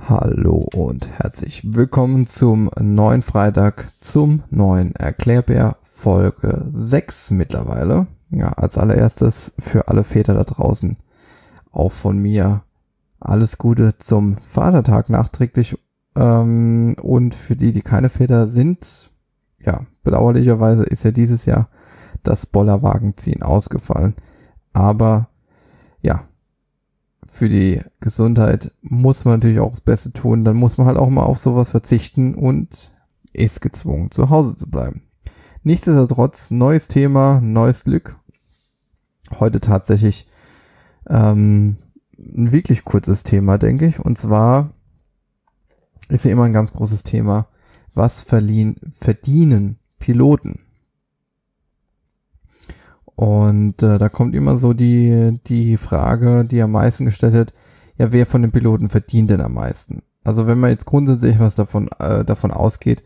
Hallo und herzlich willkommen zum neuen Freitag, zum neuen Erklärbär Folge 6 mittlerweile. Ja, als allererstes für alle Väter da draußen auch von mir alles Gute zum Vatertag nachträglich. Und für die keine Väter sind, ja, bedauerlicherweise ist ja dieses Jahr das Bollerwagenziehen ausgefallen. Aber ja, für die Gesundheit muss man natürlich auch das Beste tun. Dann muss man halt auch mal auf sowas verzichten und ist gezwungen, zu Hause zu bleiben. Nichtsdestotrotz, neues Thema, neues Glück. Heute tatsächlich ein wirklich kurzes Thema, denke ich. Und zwar ist ja immer ein ganz großes Thema, was verdienen Piloten? Und da kommt immer so die Frage, die am meisten gestellt wird, ja, wer von den Piloten verdient denn am meisten? Also wenn man jetzt grundsätzlich was davon ausgeht,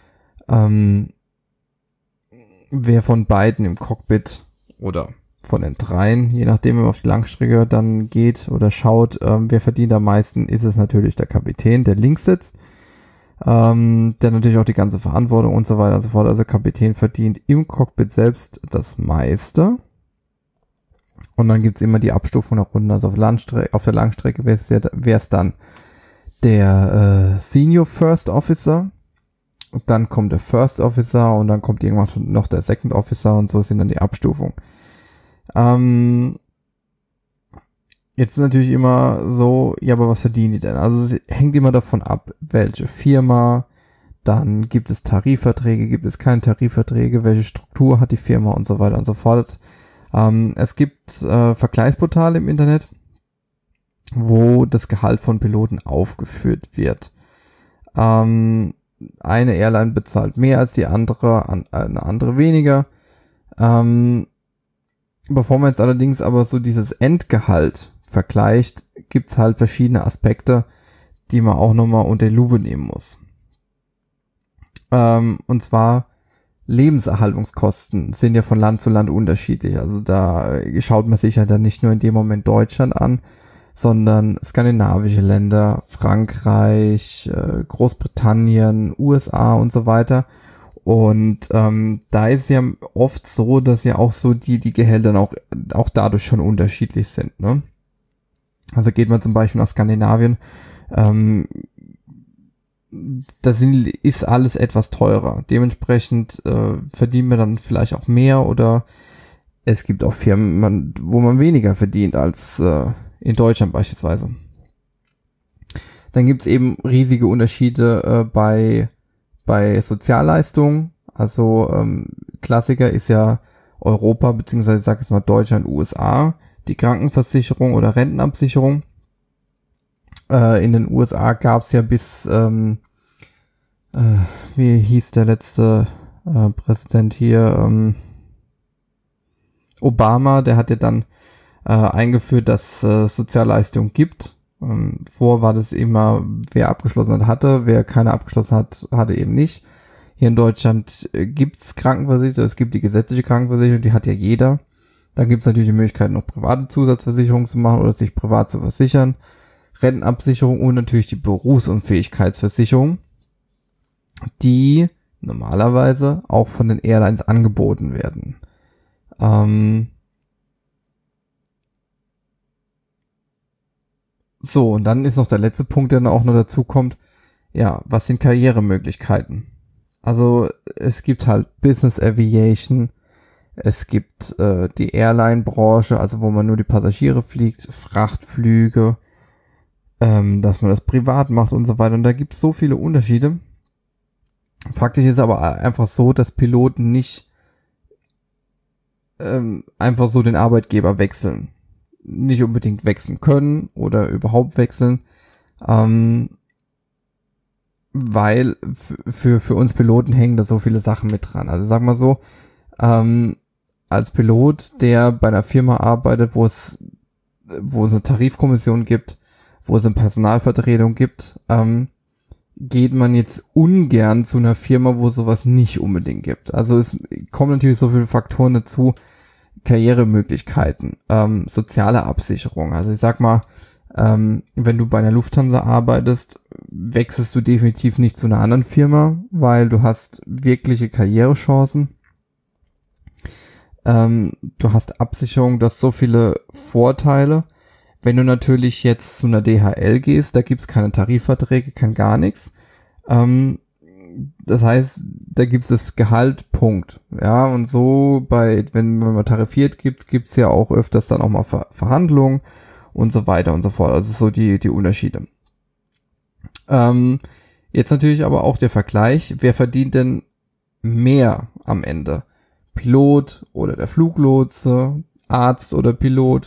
wer von beiden im Cockpit oder von den dreien, je nachdem, wenn man auf die Langstrecke dann geht oder schaut, wer verdient am meisten, ist es natürlich der Kapitän, der links sitzt, der natürlich auch die ganze Verantwortung und so weiter und so fort. Also Kapitän verdient im Cockpit selbst das meiste. Und dann gibt's immer die Abstufung nach unten. Also auf der Langstrecke wäre es dann der Senior First Officer. Und dann kommt der First Officer und dann kommt irgendwann noch der Second Officer und so sind dann die Abstufungen. Jetzt ist natürlich immer so, ja, aber was verdienen die denn? Also es hängt immer davon ab, welche Firma, dann gibt es Tarifverträge, gibt es keine Tarifverträge, welche Struktur hat die Firma und so weiter und so fort. Es gibt Vergleichsportale im Internet, wo das Gehalt von Piloten aufgeführt wird. Eine Airline bezahlt mehr als die andere, eine andere weniger. Bevor man jetzt allerdings aber so dieses Endgehalt vergleicht, gibt's halt verschiedene Aspekte, die man auch nochmal unter die Lupe nehmen muss. Und zwar Lebenserhaltungskosten sind ja von Land zu Land unterschiedlich. Also da schaut man sich ja dann nicht nur in dem Moment Deutschland an, sondern skandinavische Länder, Frankreich, Großbritannien, USA und so weiter. Und da ist ja oft so, dass ja auch so die Gehälter auch dadurch schon unterschiedlich sind, ne? Also geht man zum Beispiel nach Skandinavien, ist alles etwas teurer. Dementsprechend verdienen wir dann vielleicht auch mehr oder es gibt auch Firmen, wo man weniger verdient als in Deutschland beispielsweise. Dann gibt's eben riesige Unterschiede bei Sozialleistungen. Also Klassiker ist ja Europa, beziehungsweise ich sage jetzt mal Deutschland, USA, die Krankenversicherung oder Rentenabsicherung. In den USA gab's ja bis, wie hieß der letzte Präsident hier, Obama, der hat ja dann eingeführt, dass es Sozialleistungen gibt. Vorher war das immer, wer abgeschlossen hatte, wer keine abgeschlossen hat, hatte eben nicht. Hier in Deutschland gibt's Krankenversicherung, es gibt die gesetzliche Krankenversicherung, die hat ja jeder. Dann gibt's natürlich die Möglichkeit, noch private Zusatzversicherungen zu machen oder sich privat zu versichern. Rentenabsicherung und natürlich die Berufsunfähigkeitsversicherung, die normalerweise auch von den Airlines angeboten werden. So, und dann ist noch der letzte Punkt, der dann auch noch dazu kommt. Ja, was sind Karrieremöglichkeiten? Also es gibt halt Business Aviation, es gibt die Airline-Branche, also wo man nur die Passagiere fliegt, Frachtflüge, dass man das privat macht und so weiter. Und da gibt es so viele Unterschiede. Faktisch ist aber einfach so, dass Piloten nicht einfach so den Arbeitgeber wechseln. Nicht unbedingt wechseln können oder überhaupt wechseln, weil für uns Piloten hängen da so viele Sachen mit dran. Also sag mal so, als Pilot, der bei einer Firma arbeitet, wo es eine Tarifkommission gibt, wo es eine Personalvertretung gibt, geht man jetzt ungern zu einer Firma, wo sowas nicht unbedingt gibt. Also es kommen natürlich so viele Faktoren dazu, Karrieremöglichkeiten, soziale Absicherung. Also ich sag mal, wenn du bei einer Lufthansa arbeitest, wechselst du definitiv nicht zu einer anderen Firma, weil du hast wirkliche Karrierechancen. Du hast Absicherung, du hast so viele Vorteile. Wenn du natürlich jetzt zu einer DHL gehst, da gibt's keine Tarifverträge, kein gar nichts. Das heißt, da gibt's das Gehalt, Punkt. Ja, und so wenn man tarifiert gibt's ja auch öfters dann auch mal Verhandlungen und so weiter und so fort. Also so die Unterschiede. Jetzt natürlich aber auch der Vergleich, wer verdient denn mehr am Ende? Pilot oder der Fluglotse, Arzt oder Pilot,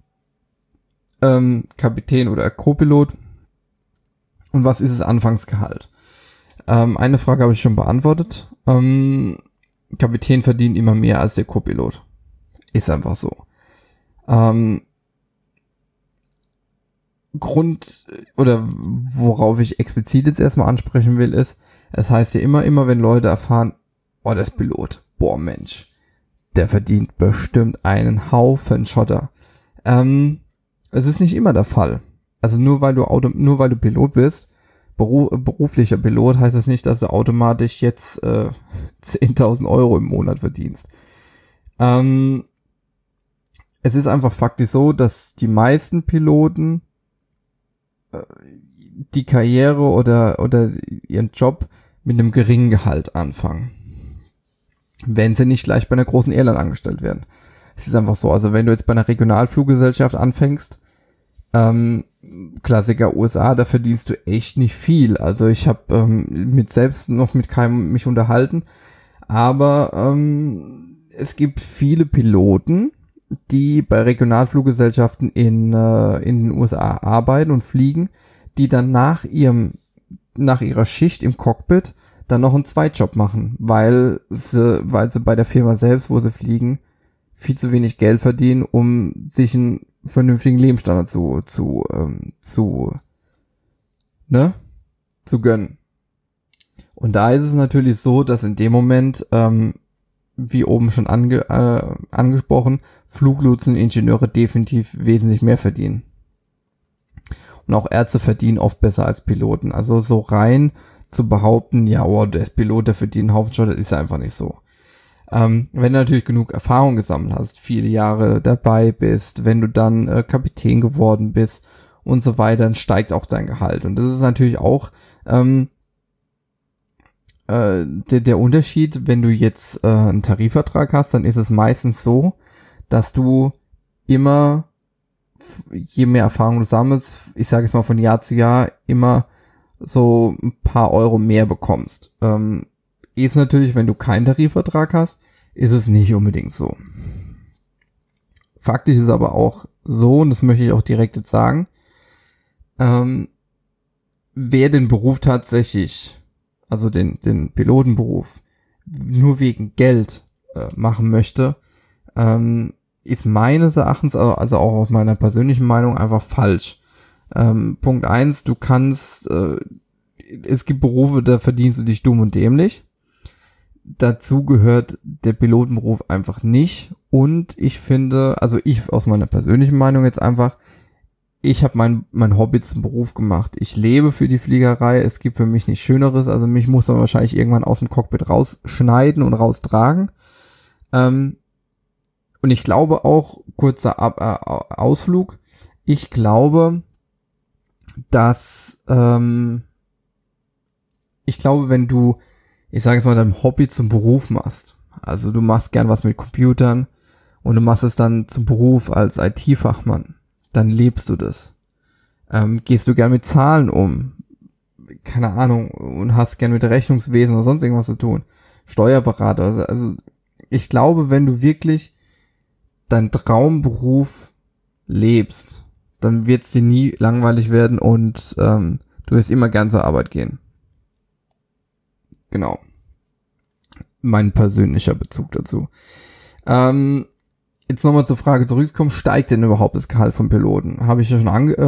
Kapitän oder Co-Pilot, und was ist das Anfangsgehalt? Eine Frage habe ich schon beantwortet. Kapitän verdient immer mehr als der Co-Pilot. Ist einfach so. Grund oder worauf ich explizit jetzt erstmal ansprechen will, ist, es heißt ja immer, wenn Leute erfahren, oh, das ist Pilot, boah Mensch, der verdient bestimmt einen Haufen Schotter. Es ist nicht immer der Fall. Also nur weil du Pilot bist, beruflicher Pilot, heißt das nicht, dass du automatisch jetzt 10.000 Euro im Monat verdienst. Es ist einfach faktisch so, dass die meisten Piloten die Karriere oder ihren Job mit einem geringen Gehalt anfangen, wenn sie nicht gleich bei einer großen Airline angestellt werden. Es ist einfach so, also wenn du jetzt bei einer Regionalfluggesellschaft anfängst, Klassiker USA, da verdienst du echt nicht viel. Also ich habe mit keinem mich unterhalten, aber es gibt viele Piloten, die bei Regionalfluggesellschaften in den USA arbeiten und fliegen, die dann nach ihrer Schicht im Cockpit dann noch einen Zweitjob machen, weil sie bei der Firma selbst, wo sie fliegen, viel zu wenig Geld verdienen, um sich einen vernünftigen Lebensstandard zu gönnen. Und da ist es natürlich so, dass in dem Moment, wie oben schon angesprochen, Fluglotsen und Ingenieure definitiv wesentlich mehr verdienen. Und auch Ärzte verdienen oft besser als Piloten. Also so rein zu behaupten, ja, oh, der ist Pilot, der verdient einen Haufen Schotter, ist einfach nicht so. Wenn du natürlich genug Erfahrung gesammelt hast, viele Jahre dabei bist, wenn du dann Kapitän geworden bist und so weiter, dann steigt auch dein Gehalt. Und das ist natürlich auch der Unterschied, wenn du jetzt einen Tarifvertrag hast, dann ist es meistens so, dass du immer, je mehr Erfahrung du sammelst, ich sage jetzt mal von Jahr zu Jahr, immer so ein paar Euro mehr bekommst. Ist natürlich, wenn du keinen Tarifvertrag hast, ist es nicht unbedingt so. Faktisch ist aber auch so, und das möchte ich auch direkt jetzt sagen, wer den Beruf tatsächlich, also den Pilotenberuf, nur wegen Geld machen möchte, ist meines Erachtens, also auch aus meiner persönlichen Meinung, einfach falsch. Punkt 1, du kannst, es gibt Berufe, da verdienst du dich dumm und dämlich. Dazu gehört der Pilotenberuf einfach nicht. Und ich finde, also ich aus meiner persönlichen Meinung jetzt einfach, ich habe mein Hobby zum Beruf gemacht. Ich lebe für die Fliegerei. Es gibt für mich nichts Schöneres. Also mich muss man wahrscheinlich irgendwann aus dem Cockpit rausschneiden und raustragen. Und ich glaube auch, kurzer Ausflug, ich glaube, dass, wenn du, ich sage jetzt mal, dein Hobby zum Beruf machst, also du machst gern was mit Computern und du machst es dann zum Beruf als IT-Fachmann, dann lebst du das. Gehst du gern mit Zahlen um, keine Ahnung, und hast gern mit Rechnungswesen oder sonst irgendwas zu tun, Steuerberater, also ich glaube, wenn du wirklich deinen Traumberuf lebst, dann wird es dir nie langweilig werden und du wirst immer gern zur Arbeit gehen. Genau. Mein persönlicher Bezug dazu. Jetzt nochmal zur Frage zurückkommen, steigt denn überhaupt das Gehalt von Piloten? Habe ich ja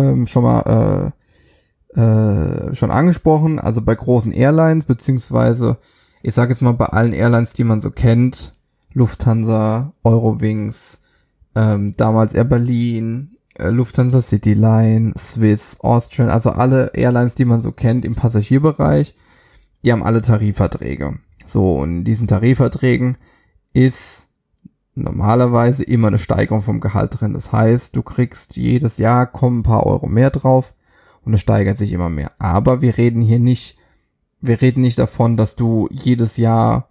schon angesprochen, also bei großen Airlines, beziehungsweise, ich sage jetzt mal bei allen Airlines, die man so kennt, Lufthansa, Eurowings, damals Air Berlin, Lufthansa, Cityline, Swiss, Austrian, also alle Airlines, die man so kennt im Passagierbereich, die haben alle Tarifverträge. So, und in diesen Tarifverträgen ist normalerweise immer eine Steigerung vom Gehalt drin. Das heißt, du kriegst jedes Jahr, kommen ein paar Euro mehr drauf und es steigert sich immer mehr. Aber wir reden nicht davon, dass du jedes Jahr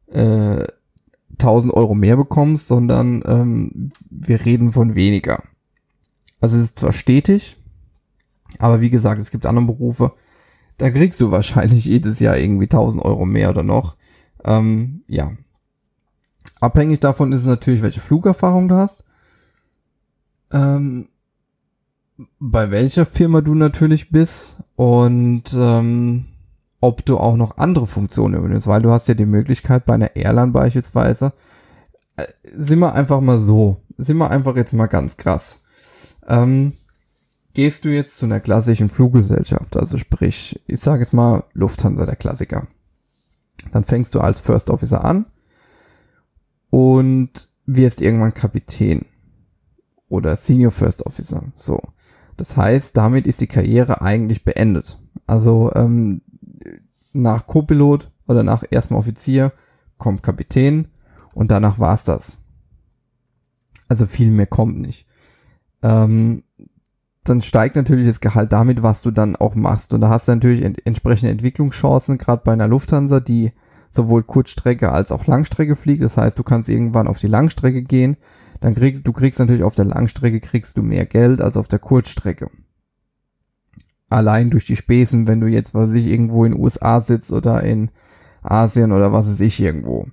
1000 Euro mehr bekommst, sondern wir reden von weniger. Also es ist zwar stetig, aber wie gesagt, es gibt andere Berufe, da kriegst du wahrscheinlich jedes Jahr irgendwie 1000 Euro mehr oder noch. Ja. Abhängig davon ist es natürlich, welche Flugerfahrung du hast. Bei welcher Firma du natürlich bist und ob du auch noch andere Funktionen übernimmst, weil du hast ja die Möglichkeit bei einer Airline beispielsweise, sind wir einfach jetzt mal ganz krass. Gehst du jetzt zu einer klassischen Fluggesellschaft, also sprich, ich sage jetzt mal Lufthansa, der Klassiker, dann fängst du als First Officer an und wirst irgendwann Kapitän oder Senior First Officer, so. Das heißt, damit ist die Karriere eigentlich beendet. Also, nach Co-Pilot oder nach erstmal Offizier kommt Kapitän und danach war's das. Also viel mehr kommt nicht. Dann steigt natürlich das Gehalt damit, was du dann auch machst. Und da hast du natürlich entsprechende Entwicklungschancen, gerade bei einer Lufthansa, die sowohl Kurzstrecke als auch Langstrecke fliegt. Das heißt, du kannst irgendwann auf die Langstrecke gehen. Dann kriegst natürlich auf der Langstrecke kriegst du mehr Geld als auf der Kurzstrecke. Allein durch die Spesen, wenn du jetzt, was weiß ich, irgendwo in den USA sitzt oder in Asien oder was weiß ich irgendwo.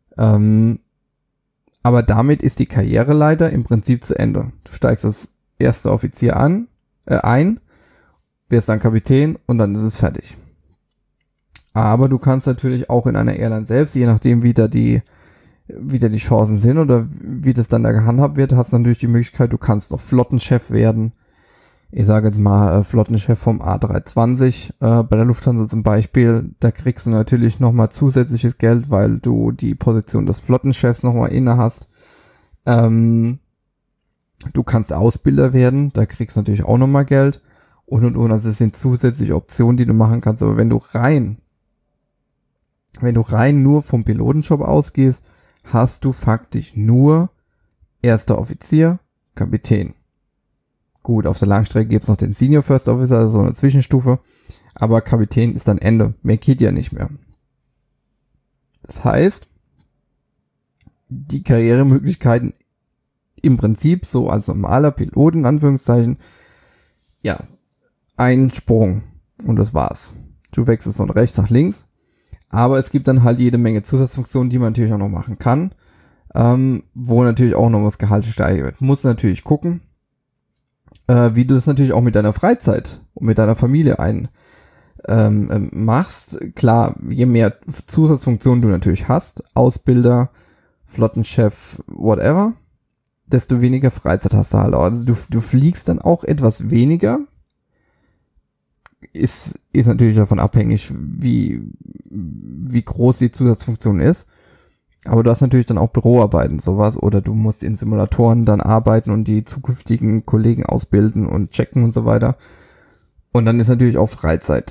Aber damit ist die Karriereleiter im Prinzip zu Ende. Du steigst als erster Offizier ein, wirst dann Kapitän und dann ist es fertig. Aber du kannst natürlich auch in einer Airline selbst, je nachdem wie da die Chancen sind oder wie das dann da gehandhabt wird, hast du natürlich die Möglichkeit, du kannst noch Flottenchef werden. Ich sage jetzt mal Flottenchef vom A320 bei der Lufthansa zum Beispiel. Da kriegst du natürlich nochmal zusätzliches Geld, weil du die Position des Flottenchefs nochmal inne hast. Du kannst Ausbilder werden, da kriegst du natürlich auch nochmal Geld. Und. Also es sind zusätzliche Optionen, die du machen kannst. Aber wenn du rein nur vom Pilotenjob ausgehst, hast du faktisch nur erster Offizier, Kapitän. Gut, auf der Langstrecke gibt es noch den Senior First Officer, also so eine Zwischenstufe, aber Kapitän ist dann Ende. Mehr geht ja nicht mehr. Das heißt, die Karrieremöglichkeiten im Prinzip so als normaler Pilot, in Anführungszeichen, ja, ein Sprung und das war's. Du wechselst von rechts nach links, aber es gibt dann halt jede Menge Zusatzfunktionen, die man natürlich auch noch machen kann, wo natürlich auch noch das Gehalt steigern wird. Muss natürlich gucken, wie du das natürlich auch mit deiner Freizeit und mit deiner Familie machst. Klar, je mehr Zusatzfunktionen du natürlich hast, Ausbilder, Flottenchef, whatever, desto weniger Freizeit hast du halt. Also du fliegst dann auch etwas weniger. Ist natürlich davon abhängig, wie groß die Zusatzfunktion ist. Aber du hast natürlich dann auch Büroarbeiten, sowas, oder du musst in Simulatoren dann arbeiten und die zukünftigen Kollegen ausbilden und checken und so weiter. Und dann ist natürlich auch Freizeit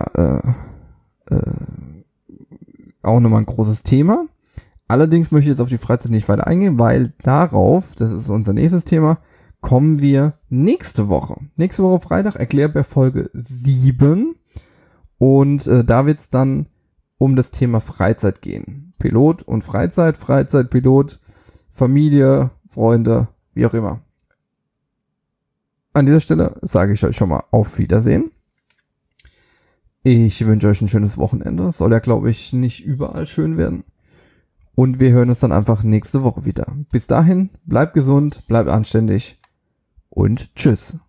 auch nochmal ein großes Thema. Allerdings möchte ich jetzt auf die Freizeit nicht weiter eingehen, weil darauf, das ist unser nächstes Thema, kommen wir nächste Woche. Nächste Woche Freitag Erklärbär Folge 7 und da wird es dann um das Thema Freizeit gehen. Pilot und Freizeit, Pilot, Familie, Freunde, wie auch immer. An dieser Stelle sage ich euch schon mal auf Wiedersehen. Ich wünsche euch ein schönes Wochenende. Es soll ja, glaube ich, nicht überall schön werden. Und wir hören uns dann einfach nächste Woche wieder. Bis dahin, bleibt gesund, bleibt anständig und tschüss.